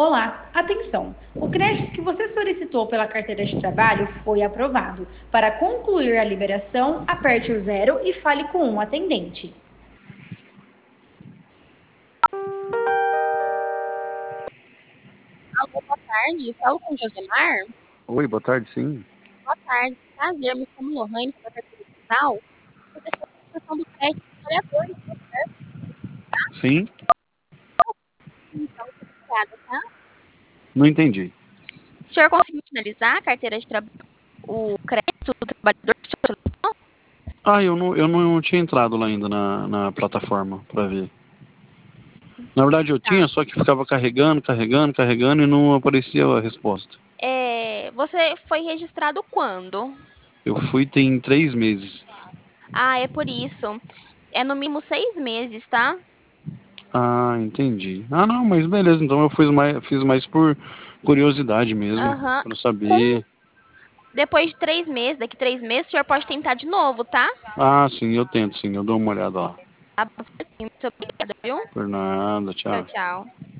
Olá, atenção! O crédito que você solicitou pela carteira de trabalho foi aprovado. Para concluir a liberação, aperte o zero e fale com um atendente. Alô, boa tarde. Falo com o Josemar. Oi, boa tarde, sim. Boa tarde. Prazer, me chamo Lohane, sou da carteira digital. Eu deixei a questão do crédito do trabalhador, Sim? então, muito obrigada, tá? Não entendi. O senhor conseguiu finalizar a carteira de trabalho, o crédito do trabalhador que o senhor solicitou? Eu não tinha entrado lá ainda na plataforma pra ver. Na verdade eu Tá. tinha, só que ficava carregando e não aparecia a resposta. Você foi registrado quando? Eu fui tem 3 meses. Ah, é por isso. É no mínimo 6 meses, tá? Ah, entendi. Ah, não, mas beleza, então eu fiz mais por curiosidade mesmo, Aham. pra Com... saber. Depois de 3 meses, daqui 3 meses, o senhor pode tentar de novo, tá? Ah, sim, eu tento, sim, eu dou uma olhada lá. Tá bom, certinho. Muito obrigada, viu? Por nada, Tchau, tchau. tchau.